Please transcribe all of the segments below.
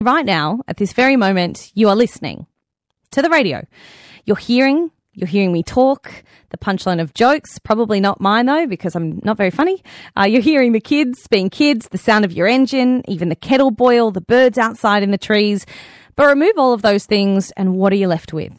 Right now, at this very moment, you are listening to the radio. You're hearing me talk, the punchline of jokes, probably not mine though, because I'm not very funny. You're hearing the kids being kids, the sound of your engine, even the kettle boil, the birds outside in the trees. But remove all of those things and what are you left with?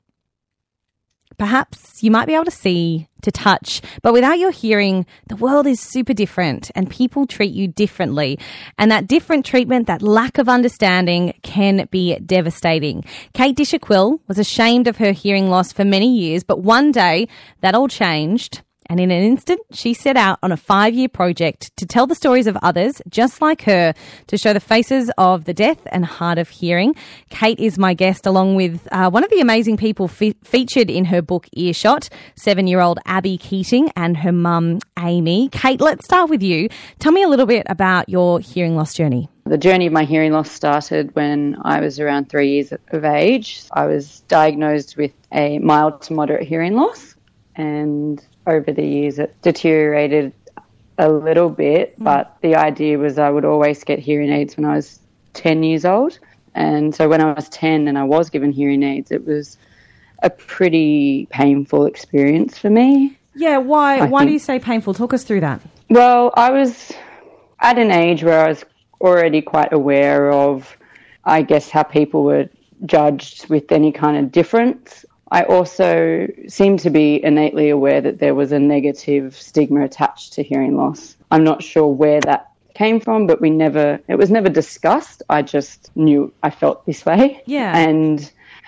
Perhaps you might be able to see, to touch, but without your hearing, the world is super different and people treat you differently. And that different treatment, that lack of understanding can be devastating. Kate Disher-Quill was ashamed of her hearing loss for many years, but one day that all changed. And in an instant, she set out on a 5-year project to tell the stories of others just like her, to show the faces of the deaf and hard of hearing. Kate is my guest, along with one of the amazing people featured in her book Earshot, 7-year-old Abby Keating and her mum, Amy. Kate, let's start with you. Tell me a little bit about your hearing loss journey. The journey of my hearing loss started when I was around 3 years of age. I was diagnosed with a mild to moderate hearing loss, and over the years it deteriorated a little bit, but the idea was I would always get hearing aids when I was 10 years old. And so when I was 10 and I was given hearing aids, it was a pretty painful experience for me. Yeah, why do you say painful? Talk us through that. Well, I was at an age where I was already quite aware of, I guess, how people were judged with any kind of difference. I also seemed to be innately aware that there was a negative stigma attached to hearing loss. I'm not sure where that came from, but it was never discussed. I just knew I felt this way. Yeah. And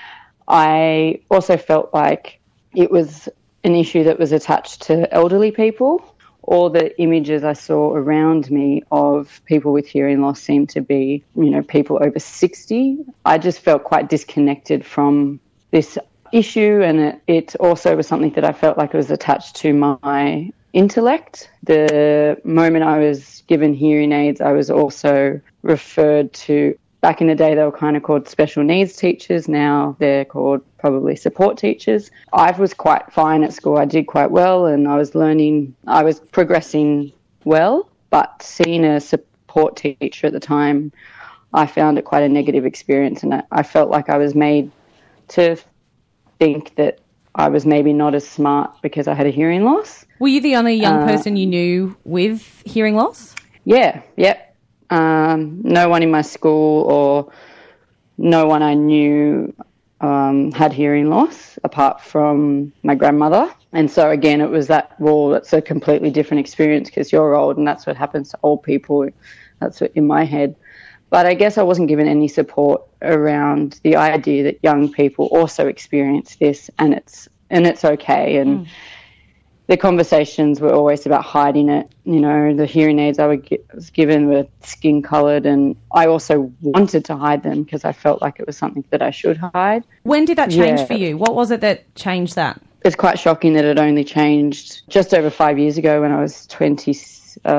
I also felt like it was an issue that was attached to elderly people. All the images I saw around me of people with hearing loss seemed to be, people over 60. I just felt quite disconnected from this issue, and it also was something that I felt like it was attached to my intellect. The moment I was given hearing aids, I was also referred to, back in the day they were kind of called special needs teachers, now they're called probably support teachers. I was quite fine at school, I did quite well, and I was progressing well, but seeing a support teacher at the time, I found it quite a negative experience, and I felt like I was made to think that I was maybe not as smart because I had a hearing loss. Were you the only young person you knew with hearing loss? Yeah, yep. No one in my school or no one I knew had hearing loss apart from my grandmother. And so, again, it was that's a completely different experience because you're old and that's what happens to old people. That's what in my head. But I guess I wasn't given any support around the idea that young people also experience this and it's okay. And the conversations were always about hiding it. The hearing aids I was given were skin-coloured, and I also wanted to hide them because I felt like it was something that I should hide. When did that change for you? What was it that changed that? It's quite shocking that it only changed just over 5 years ago when I was 26.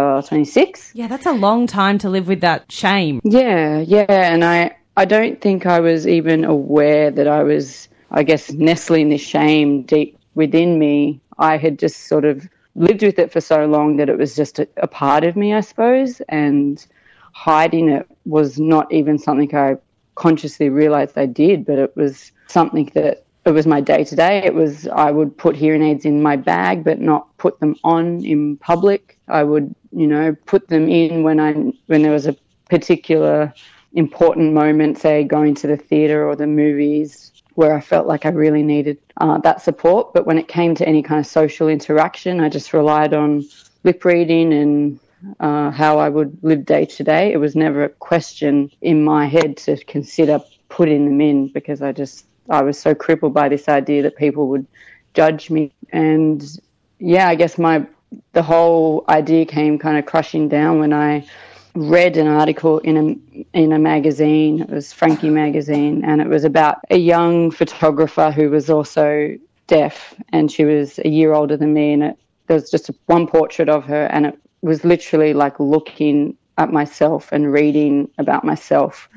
Yeah, that's a long time to live with that shame. Yeah, and I don't think I was even aware that I was, I guess, nestling this shame deep within me. I had just sort of lived with it for so long that it was just a part of me, I suppose, and hiding it was not even something I consciously realised I did, but it was something that it was my day-to-day. I would put hearing aids in my bag but not put them on in public. I would, put them in when there was a particular important moment, say going to the theatre or the movies, where I felt like I really needed that support. But when it came to any kind of social interaction, I just relied on lip reading and how I would live day to day. It was never a question in my head to consider putting them in because I was so crippled by this idea that people would judge me. And I guess the whole idea came kind of crushing down when I read an article in a magazine. It was Frankie magazine, and it was about a young photographer who was also deaf, and she was a year older than me, and there was just one portrait of her, and it was literally like looking at myself and reading about myself.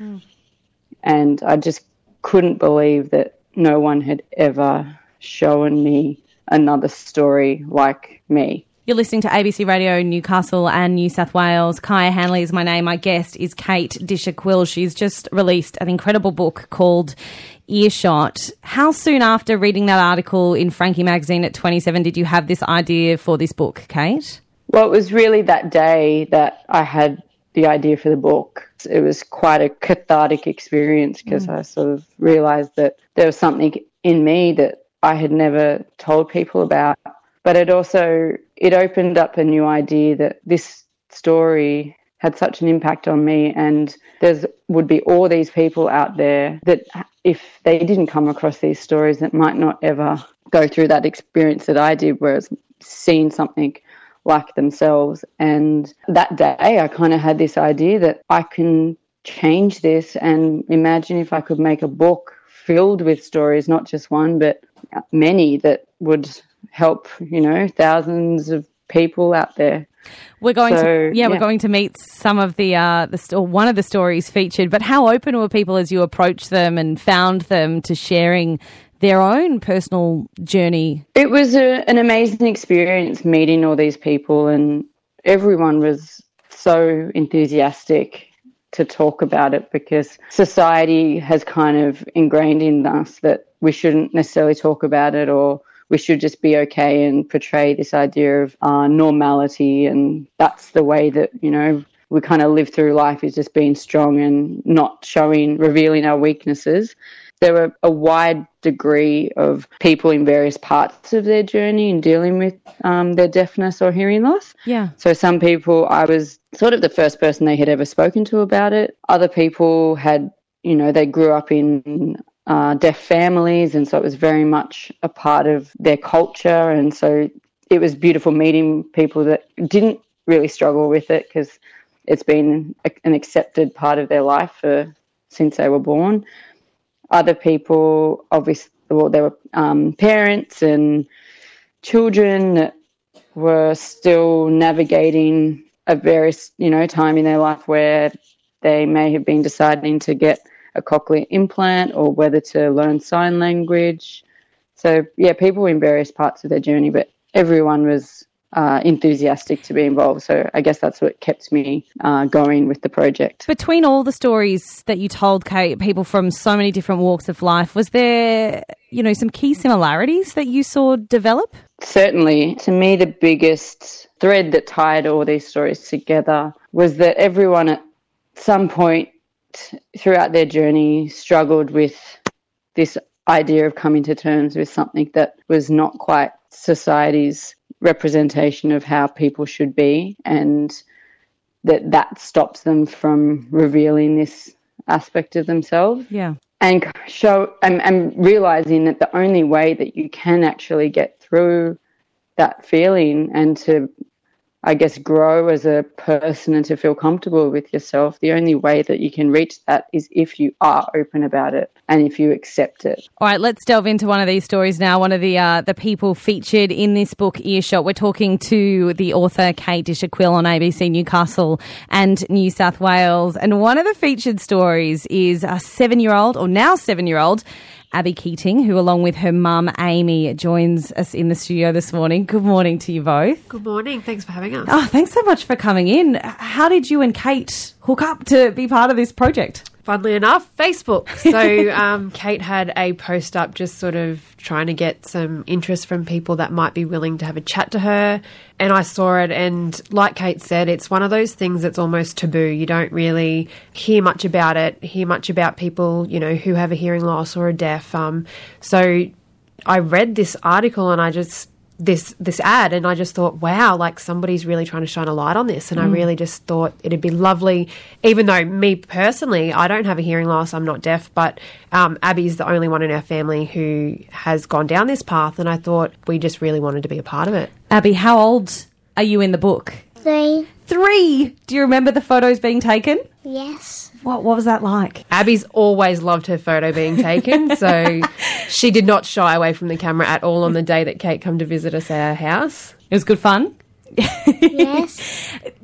And I just couldn't believe that no one had ever shown me another story like me. You're listening to ABC Radio Newcastle and New South Wales. Kaya Hanley is my name. My guest is Kate Disher-Quill. She's just released an incredible book called Earshot. How soon after reading that article in Frankie magazine at 27 did you have this idea for this book, Kate? Well, it was really that day that I had the idea for the book. It was quite a cathartic experience because I sort of realised that there was something in me that I had never told people about. But it opened up a new idea that this story had such an impact on me, and there would be all these people out there that if they didn't come across these stories that might not ever go through that experience that I did, where it's seen something like themselves. And that day I kind of had this idea that I can change this, and imagine if I could make a book filled with stories, not just one, but many, that would help, thousands of people out there. We're going to meet some of one of the stories featured. But how open were people as you approached them and found them to sharing their own personal journey? It was an amazing experience meeting all these people, and everyone was so enthusiastic to talk about it, because society has kind of ingrained in us that we shouldn't necessarily talk about it, or we should just be okay and portray this idea of normality. And that's the way that, we kind of live through life, is just being strong and not revealing our weaknesses. There were a wide degree of people in various parts of their journey in dealing with their deafness or hearing loss. Yeah. So some people, I was sort of the first person they had ever spoken to about it. Other people had, they grew up in deaf families, and so it was very much a part of their culture. And so it was beautiful meeting people that didn't really struggle with it, because it's been an accepted part of their life since they were born. Other people, obviously, there were parents and children that were still navigating a various, time in their life where they may have been deciding to get a cochlear implant or whether to learn sign language. So, people in various parts of their journey, but everyone was enthusiastic to be involved. So I guess that's what kept me going with the project. Between all the stories that you told, Kate, people from so many different walks of life, was there, some key similarities that you saw develop? Certainly. To me, the biggest thread that tied all these stories together was that everyone at some point throughout their journey struggled with this idea of coming to terms with something that was not quite society's representation of how people should be, and that stops them from revealing this aspect of themselves. Yeah. And realizing that the only way that you can actually get through that feeling and to, I guess, grow as a person and to feel comfortable with yourself, the only way that you can reach that is if you are open about it and if you accept it. All right, let's delve into one of these stories now. One of the people featured in this book, Earshot. We're talking to the author Kate Disher-Quill on ABC Newcastle and New South Wales. And one of the featured stories is a 7-year-old, or now 7-year-old, Abby Keating, who along with her mum Amy joins us in the studio this morning. Good morning to you both. Good morning. Thanks for having us. Oh, thanks so much for coming in. How did you and Kate hook up to be part of this project? Funnily enough, Facebook. So Kate had a post up just sort of trying to get some interest from people that might be willing to have a chat to her. And I saw it, and like Kate said, it's one of those things that's almost taboo. You don't really hear much about it, hear much about people, who have a hearing loss or are deaf. So I read this article and I just this ad, and I just thought, wow, like somebody's really trying to shine a light on this. And I really just thought it'd be lovely, even though me personally, I don't have a hearing loss, I'm not deaf, but Abby's the only one in our family who has gone down this path, and I thought we just really wanted to be a part of it. Abby, how old are you in the book? 3. 3! Do you remember the photos being taken? Yes. What was that like? Abby's always loved her photo being taken, so she did not shy away from the camera at all on the day that Kate come to visit us at our house. It was good fun? Yes.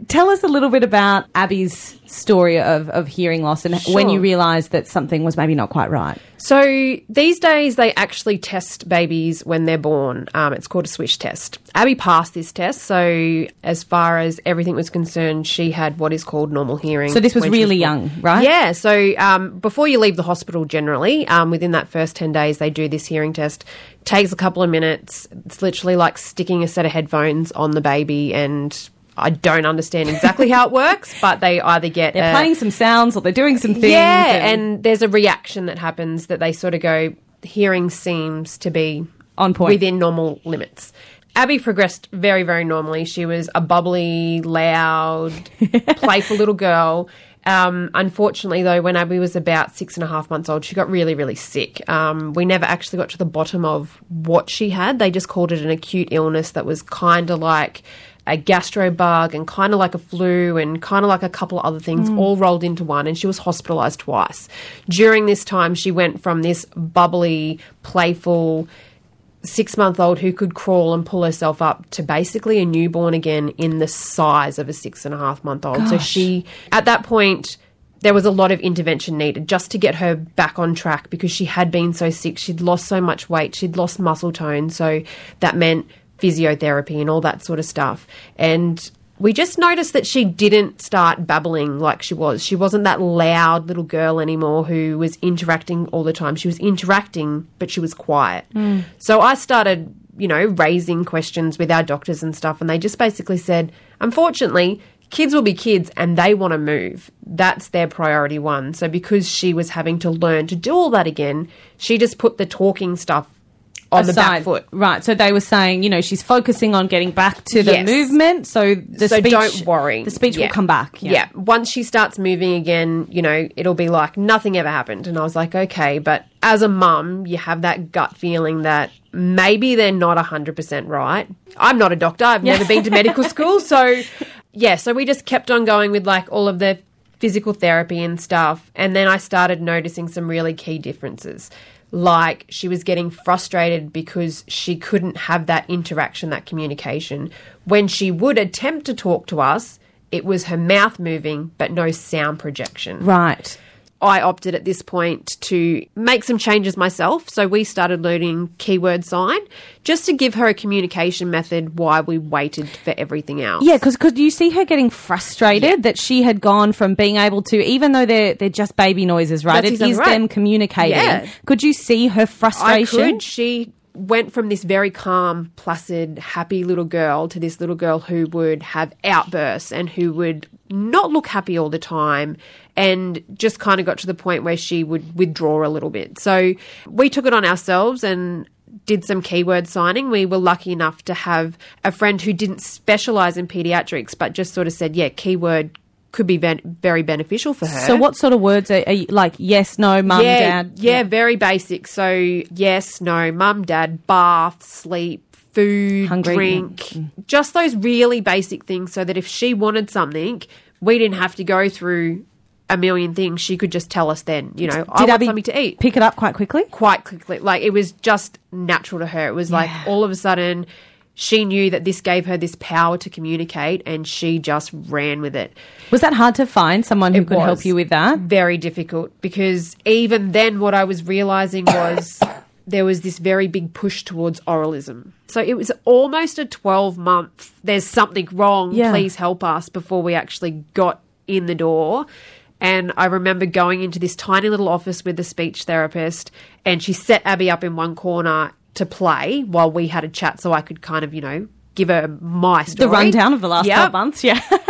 Tell us a little bit about Abby's story of hearing loss and when you realised that something was maybe not quite right. So these days they actually test babies when they're born. It's called a swish test. Abby passed this test, so as far as everything was concerned, she had what is called normal hearing. So this was really young, right? Yeah, so before you leave the hospital generally, within that first 10 days they do this hearing test. Takes a couple of minutes. It's literally like sticking a set of headphones on the baby, and I don't understand exactly how it works, but they either get... They're playing some sounds or they're doing some things. Yeah, and there's a reaction that happens that they sort of go, hearing seems to be on point, within normal limits. Abby progressed very, very normally. She was a bubbly, loud, playful little girl. Unfortunately, though, when Abby was about 6.5 months old, she got really, really sick. We never actually got to the bottom of what she had. They just called it an acute illness that was kind of like a gastro bug and kind of like a flu and kind of like a couple of other things all rolled into one, and she was hospitalised twice. During this time, she went from this bubbly, playful 6-month-old who could crawl and pull herself up to basically a newborn again in the size of a 6.5-month-old. Gosh. So she, at that point, there was a lot of intervention needed just to get her back on track because she had been so sick. She'd lost so much weight. She'd lost muscle tone. So that meant physiotherapy and all that sort of stuff. And we just noticed that she didn't start babbling like she was. She wasn't that loud little girl anymore who was interacting all the time. She was interacting, but she was quiet. So I started, raising questions with our doctors and stuff, and they just basically said, unfortunately, kids will be kids and they want to move. That's their priority one. So because she was having to learn to do all that again, she just put the talking stuff on the back foot. Right. So they were saying, she's focusing on getting back to the movement. So speech, don't worry. The speech will come back. Yeah. Once she starts moving again, it'll be like nothing ever happened. And I was like, okay. But as a mum, you have that gut feeling that maybe they're not 100% right. I'm not a doctor. I've never been to medical school. So, so we just kept on going with like all of the physical therapy and stuff. And then I started noticing some really key differences. Like she was getting frustrated because she couldn't have that interaction, that communication. When she would attempt to talk to us, it was her mouth moving but no sound projection. Right. I opted at this point to make some changes myself. So we started learning keyword sign just to give her a communication method while we waited for everything else. Yeah, because could you see her getting frustrated that she had gone from being able to, even though they're just baby noises, right? That's exactly right. Them communicating. Yeah. Could you see her frustration? I could. She went from this very calm, placid, happy little girl to this little girl who would have outbursts and who would not look happy all the time, and just kind of got to the point where she would withdraw a little bit. So we took it on ourselves and did some keyword signing. We were lucky enough to have a friend who didn't specialise in paediatrics but just sort of said, keyword could be very beneficial for her. So what sort of words are you, like yes, no, mum, dad? Yeah, very basic. So yes, no, mum, dad, bath, sleep, food, hungry, drink, just those really basic things so that if she wanted something, we didn't have to go through a million things. She could just tell us then, I want Abby something to eat. Pick it up quite quickly? Quite quickly. Like it was just natural to her. It was like all of a sudden she knew that this gave her this power to communicate and she just ran with it. Was that hard to find someone who could help you with that? Very difficult because even then what I was realising was there was this very big push towards oralism. So it was almost a 12-month, there's something wrong, please help us, before we actually got in the door. And I remember going into this tiny little office with the speech therapist, and she set Abby up in one corner to play while we had a chat so I could kind of, give her my story. The rundown of the last 12 months,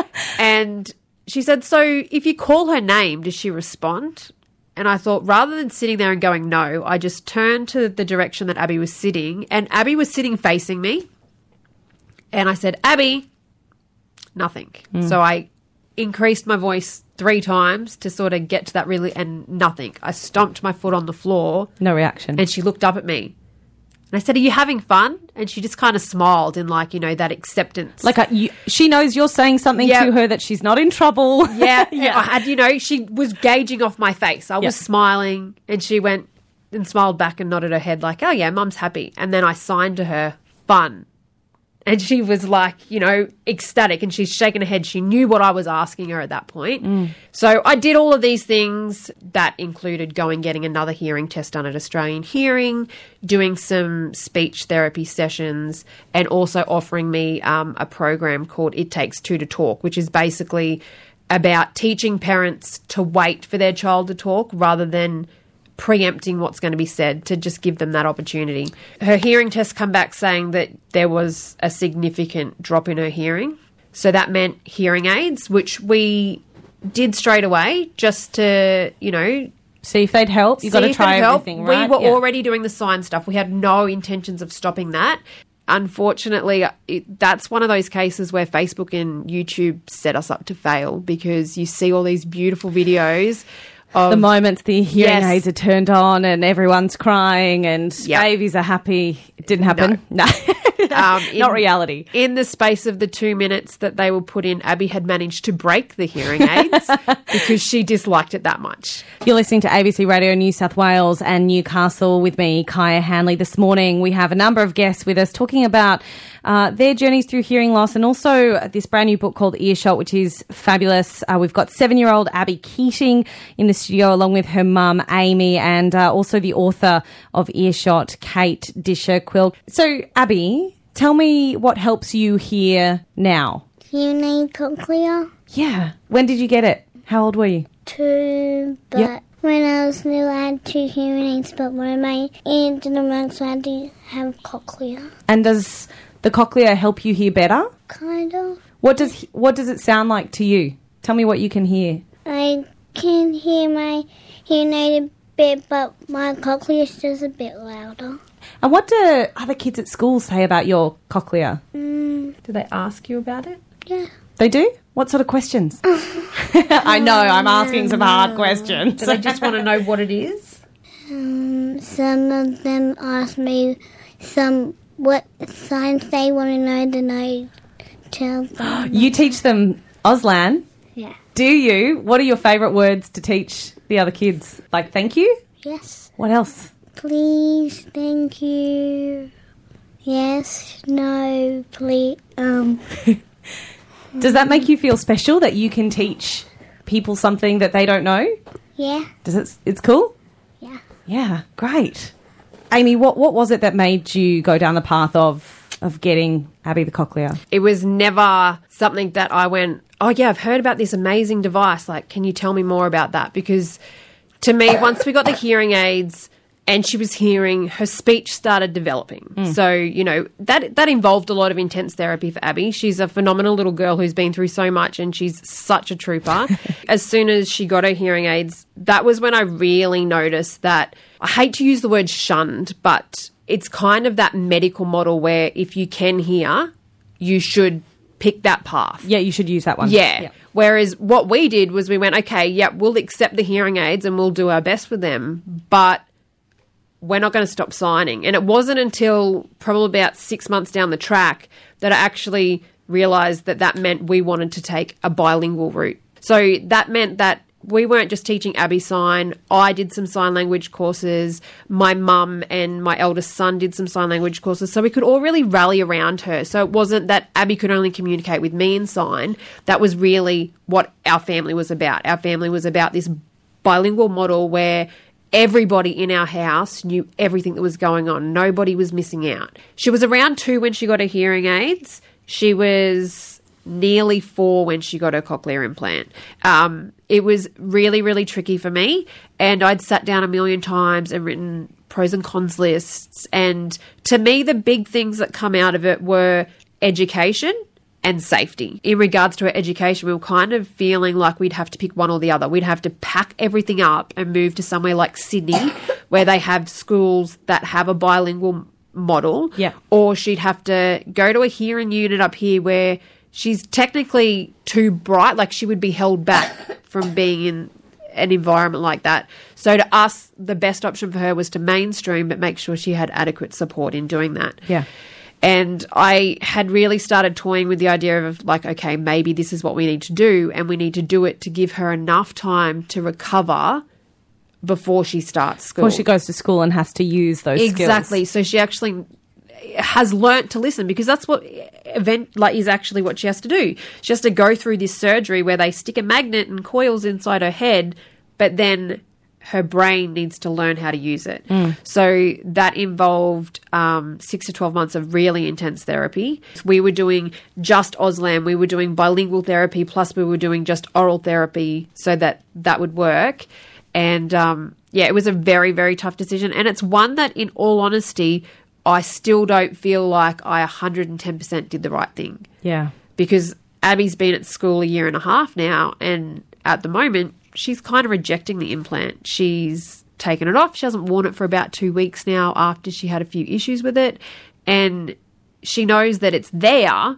And she said, so if you call her name, does she respond? And I thought, rather than sitting there and going no, I just turned to the direction that Abby was sitting, and Abby was sitting facing me. And I said, Abby, nothing. So I increased my voice 3 times to sort of get to that really, and nothing. I stomped my foot on the floor. No reaction. And she looked up at me. And I said, are you having fun? And she just kind of smiled in like, that acceptance. Like she knows you're saying something to her that she's not in trouble. Yeah. I had, she was gauging off my face. I was smiling and she went and smiled back and nodded her head like, oh yeah, mum's happy. And then I signed to her, fun. And she was like, ecstatic, and she's shaking her head. She knew what I was asking her at that point. So I did all of these things that included getting another hearing test done at Australian Hearing, doing some speech therapy sessions, and also offering me a program called It Takes Two to Talk, which is basically about teaching parents to wait for their child to talk rather than preempting what's going to be said, to just give them that opportunity. Her hearing test come back saying that there was a significant drop in her hearing. So that meant hearing aids, which we did straight away just to, see if they'd help. You've got to try everything, right? We were already doing the sign stuff. We had no intentions of stopping that. Unfortunately, that's one of those cases where Facebook and YouTube set us up to fail, because you see all these beautiful videos of the moments the hearing aids are turned on and everyone's crying and babies are happy. It didn't happen. No. Not reality. In the space of the 2 minutes that they were put in, Abby had managed to break the hearing aids because she disliked it that much. You're listening to ABC Radio New South Wales and Newcastle with me, Kaya Hanley. This morning we have a number of guests with us talking about their journeys through hearing loss, and also this brand new book called Earshot, which is fabulous. We've got 7-year-old Abby Keating in the studio along with her mum, Amy, and also the author of Earshot, Kate Disher-Quill. So, Abby, tell me what helps you hear now. Hearing aid cochlea. Yeah. When did you get it? How old were you? 2, but when I was little I had 2 hearing aids, but when my ear didn't work, so I had to have cochlea. And does the cochlea help you hear better? Kind of. What does it sound like to you? Tell me what you can hear. I can hear my hearing aid a bit, but my cochlea is just a bit louder. And what do other kids at school say about your cochlea? Do they ask you about it? Yeah. They do? What sort of questions? I know, I'm asking some hard questions. Do they just want to know what it is? Some of them ask me what signs they want to know, then I tell them. You teach them Auslan? Yeah. Do you? What are your favourite words to teach the other kids? Like thank you? Yes. What else? Please, thank you. Yes, no, please. Does that make you feel special that you can teach people something that they don't know? Yeah. It's cool? Yeah. Yeah, great. Amy, what was it that made you go down the path of getting Abby the cochlea? It was never something that I went, oh yeah, I've heard about this amazing device. Like, can you tell me more about that? Because to me, once we got the hearing aids and she was hearing, her speech started developing. So, that involved a lot of intense therapy for Abby. She's a phenomenal little girl who's been through so much, and she's such a trooper. As soon as she got her hearing aids, that was when I really noticed that, I hate to use the word shunned, but it's kind of that medical model where if you can hear, you should pick that path. Yeah, you should use that one. Yeah. Whereas what we did was we went, okay, we'll accept the hearing aids and we'll do our best with them, but we're not going to stop signing. And it wasn't until probably about 6 months down the track that I actually realised that meant we wanted to take a bilingual route. So that meant that we weren't just teaching Abby sign. I did some sign language courses. My mum and my eldest son did some sign language courses. So we could all really rally around her. So it wasn't that Abby could only communicate with me in sign. That was really what our family was about. Our family was about this bilingual model where everybody in our house knew everything that was going on. Nobody was missing out. She was around 2 when she got her hearing aids. She was nearly 4 when she got her cochlear implant. It was really, really tricky for me, and I'd sat down a million times and written pros and cons lists. And to me, the big things that come out of it were education and safety. In regards to her education, we were kind of feeling like we'd have to pick one or the other. We'd have to pack everything up and move to somewhere like Sydney where they have schools that have a bilingual model. Yeah. Or she'd have to go to a hearing unit up here where she's technically too bright, like she would be held back from being in an environment like that. So to us, the best option for her was to mainstream, but make sure she had adequate support in doing that. Yeah. And I had really started toying with the idea of like, okay, maybe this is what we need to do, and we need to do it to give her enough time to recover before she starts school. Before she goes to school and has to use those skills. Exactly. So she actually has learnt to listen, because that's what is actually what she has to do. She has to go through this surgery where they stick a magnet and coils inside her head, but then her brain needs to learn how to use it. So that involved 6 to 12 months of really intense therapy. We were doing just Auslan, we were doing bilingual therapy, plus we were doing just oral therapy so that would work. And it was a very, very tough decision. And it's one that, in all honesty, I still don't feel like I 110% did the right thing. Yeah. Because Abby's been at school 1.5 years now, and at the moment, she's kind of rejecting the implant. She's taken it off. She hasn't worn it for about 2 weeks now after she had a few issues with it. And she knows that it's there,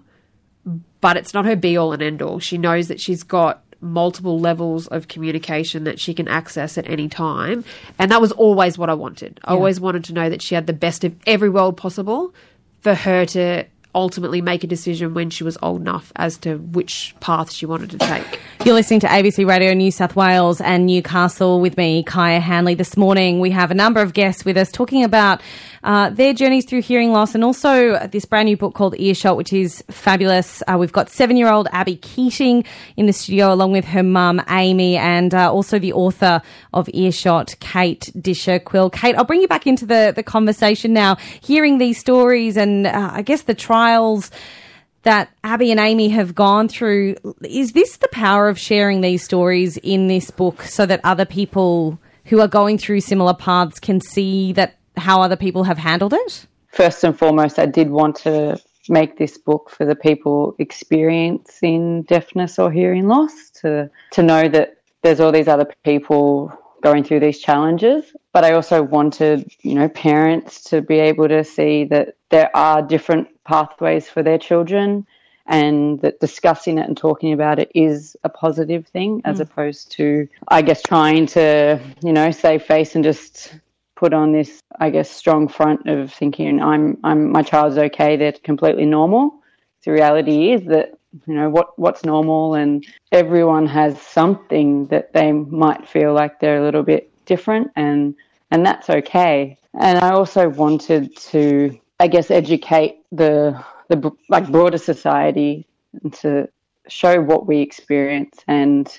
but it's not her be-all and end-all. She knows that she's got multiple levels of communication that she can access at any time. And that was always what I wanted. I always wanted to know that she had the best of every world possible for her to ultimately make a decision when she was old enough as to which path she wanted to take. You're listening to ABC Radio New South Wales and Newcastle with me, Kaya Hanley. This morning we have a number of guests with us talking about their journeys through hearing loss, and also this brand new book called Earshot, which is fabulous. We've got 7-year-old Abby Keating in the studio along with her mum, Amy, and also the author of Earshot, Kate Disher-Quill. Kate, I'll bring you back into the conversation now. Hearing these stories and I guess the trials that Abby and Amy have gone through, is this the power of sharing these stories in this book so that other people who are going through similar paths can see that how other people have handled it? First and foremost, I did want to make this book for the people experiencing deafness or hearing loss, to know that there's all these other people going through these challenges. But I also wanted, parents to be able to see that there are different pathways for their children, and that discussing it and talking about it is a positive thing, as opposed to, I guess, trying to, save face and just put on this, I guess, strong front of thinking my child's okay, they're completely normal. The reality is that, what's normal, and everyone has something that they might feel like they're a little bit different, and that's okay. And I also wanted to, I guess, educate the broader society, and to show what we experience and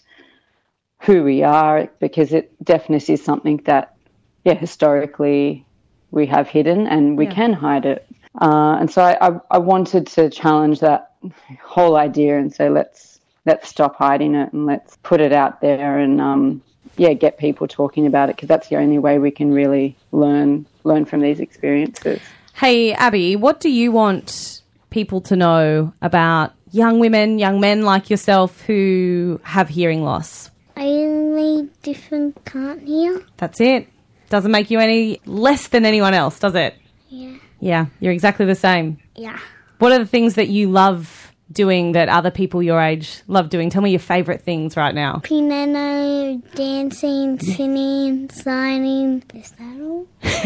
who we are, because deafness is something that, historically we have hidden, and we can hide it. And so I wanted to challenge that whole idea and say, let's stop hiding it, and let's put it out there, and get people talking about it, because that's the only way we can really learn from these experiences. Hey, Abby, what do you want people to know about young women, young men like yourself who have hearing loss? I only different can't hear. That's it. Doesn't make you any less than anyone else, does it? Yeah. Yeah, you're exactly the same. Yeah. What are the things that you love doing that other people your age love doing? Tell me your favourite things right now. Piano, dancing, singing, signing. Is that all?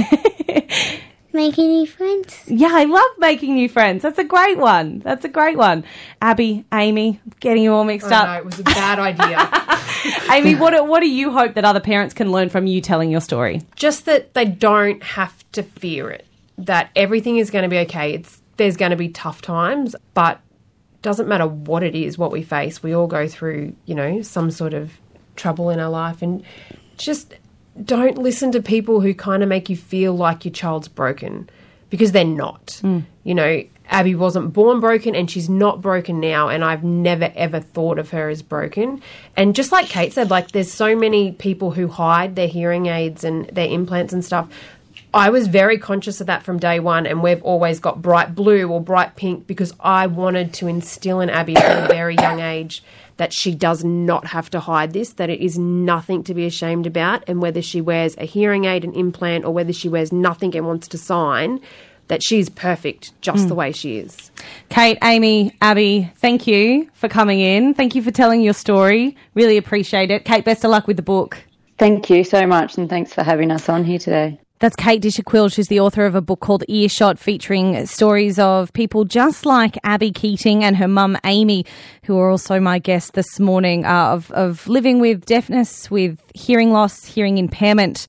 Making new friends. Yeah, I love making new friends. That's a great one. Abby, Amy, getting you all mixed up. No, it was a bad idea. Amy, what do you hope that other parents can learn from you telling your story? Just that they don't have to fear it, that everything is going to be okay. There's going to be tough times, but it doesn't matter what it is, what we face. We all go through, some sort of trouble in our life, and just don't listen to people who kind of make you feel like your child's broken, because they're not. Abby wasn't born broken, and she's not broken now, and I've never, ever thought of her as broken. And just like Kate said, there's so many people who hide their hearing aids and their implants and stuff. I was very conscious of that from day one, and we've always got bright blue or bright pink, because I wanted to instill in Abby from a very young age that she does not have to hide this, that it is nothing to be ashamed about, and whether she wears a hearing aid, an implant, or whether she wears nothing and wants to sign, that she's perfect just the way she is. Kate, Amy, Abby, thank you for coming in. Thank you for telling your story. Really appreciate it. Kate, best of luck with the book. Thank you so much, and thanks for having us on here today. That's Kate Disher-Quill. She's the author of a book called Earshot, featuring stories of people just like Abby Keating and her mum Amy, who are also my guest this morning, of living with deafness, with hearing loss, hearing impairment.